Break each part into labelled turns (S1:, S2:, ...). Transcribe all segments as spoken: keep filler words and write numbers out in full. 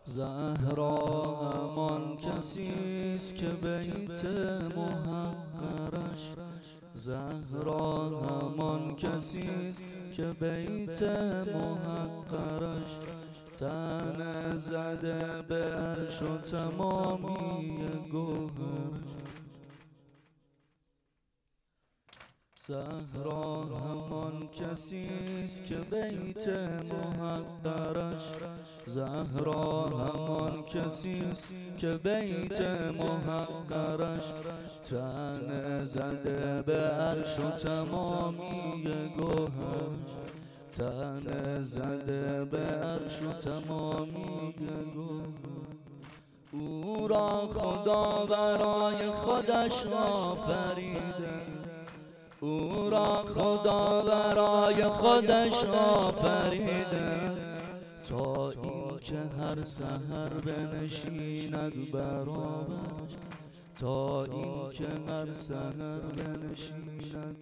S1: زهرا همان کسیست که بیت محقرش زهرا همان کسیست که بیت محقرش تن زده به عرش و تمامی گوهرش زهرا همان کسیست که بیت محقرش زهرا همان کسیست که بیت محقرش تن زده به عرش و تمامی گوهرش تن زده به عرش و تمامی گوهرش او را خدا برای خودش آفریده او را خدا برای خودش آفریده تا این که هر سحر بنشیند برابرش تا این که هر سحر بنشیند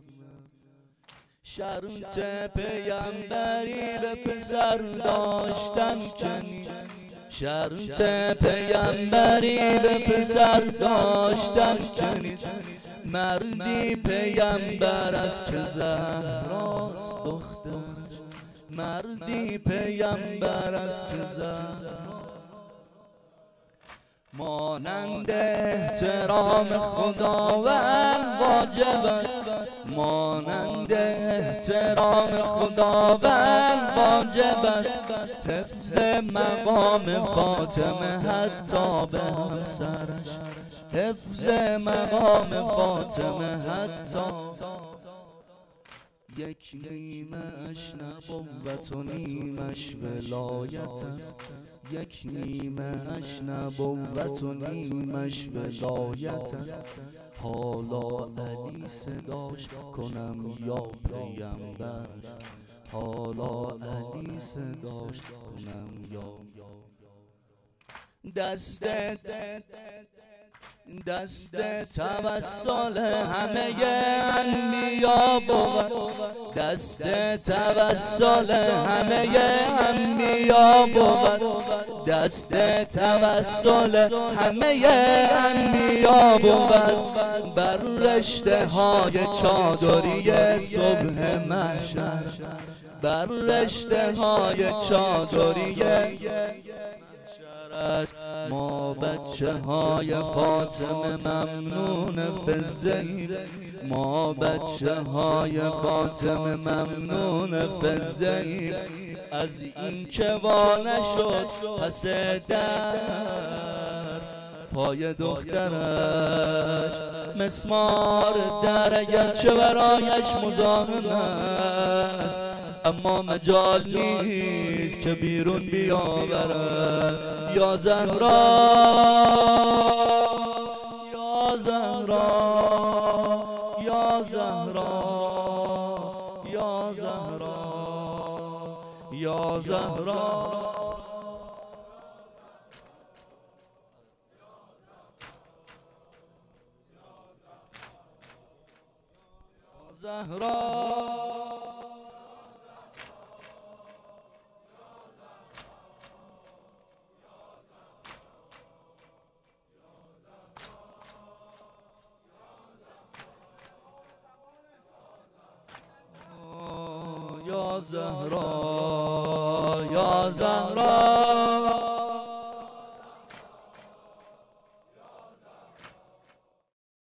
S1: شرط پیمبری به پسر داشتن کنی شرط پیمبری به پسر داشتن کنی مردی پیمبر است که زهراست دخترش مردی پیمبر است که زهراست مانند احترام خداوند واجب است مانند احترام خداوند واجب است حفظ مقام فاطمه حتی به همسرش حفظ مقام فاطمه حتی یک نیمه اش نبوت و نیمش ولایت است یک نیمه اش نبوت و نیمش ولایت است حالا علی صداش کنم یا پیمبر حالا علی صداش کنم یا دست دست توسل همه انبیا بود دست توسل همه انبیا بود دست توسل همه انبیا بود بر رشته های چادری صبح محشر بر رشته های چادری ما بچه های فاطمه ممنون فزه‌ایم ما بچه های فاطمه ممنون فزه‌ایم از این که وا نشد پس در پای دخترش مسمار در اگرچه برایش مزاحم است اما مجال نیست که بیرون بیاورد یا زهرا یا زهرا یا زهرا یا زهرا یا زهرا زهرا یا زهرا یا زهرا